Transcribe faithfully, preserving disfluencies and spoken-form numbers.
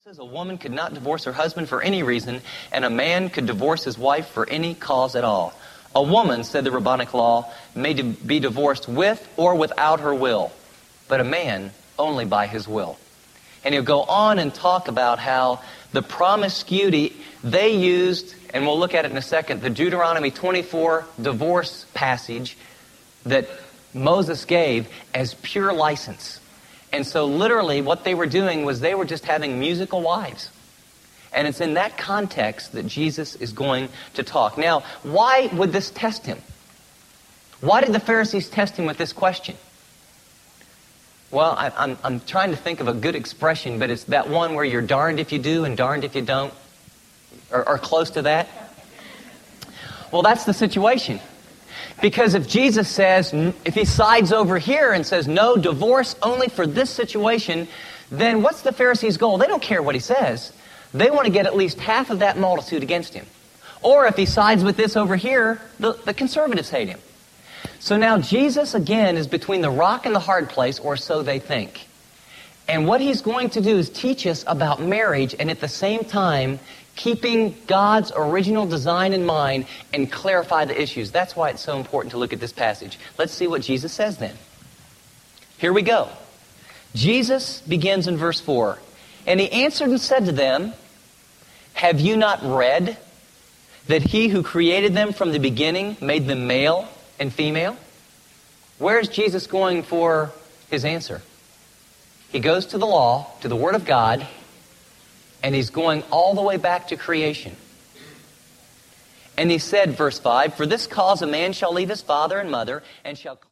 Says a woman could not divorce her husband for any reason, and a man could divorce his wife for any cause at all. A woman, said the rabbinic law, may be divorced with or without her will, but a man only by his will. And he'll go on and talk about how the promiscuity they used, and we'll look at it in a second, the Deuteronomy twenty-four divorce passage that Moses gave as pure license. And so literally what they were doing was they were just having musical wives. And it's in that context that Jesus is going to talk. Now, why would this test him? Why did the Pharisees test him with this question? Well, I, I'm, I'm trying to think of a good expression, but it's that one where you're darned if you do and darned if you don't, or, or close to that. Well, that's the situation. Because if Jesus says, if he sides over here and says, no, divorce only for this situation, then what's the Pharisees' goal? They don't care what he says. They want to get at least half of that multitude against him. Or if he sides with this over here, the, the conservatives hate him. So now Jesus, again, is between the rock and the hard place, or so they think. And what he's going to do is teach us about marriage, and at the same time, keeping God's original design in mind and clarify the issues. That's why it's so important to look at this passage. Let's see what Jesus says then. Here we go. Jesus begins in verse four. And he answered and said to them, have you not read that he who created them from the beginning made them male and female? Where's Jesus going for his answer? He goes to the law, to the Word of God, and he's going all the way back to creation. And he said, verse five, for this cause a man shall leave his father and mother, and shall...